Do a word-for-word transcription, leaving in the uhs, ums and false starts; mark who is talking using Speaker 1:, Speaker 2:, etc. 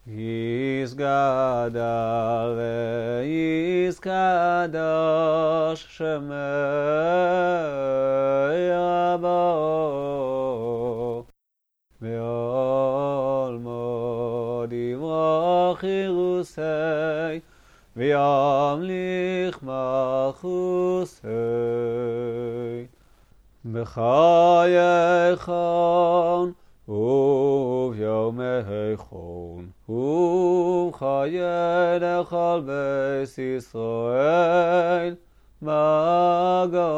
Speaker 1: יסגדל ויסקדש שמי רבו בעולמו דברו חירוסי וימליך מלכוסי בחייכון וביומייכון ובחיי לכל בית ישראל מגן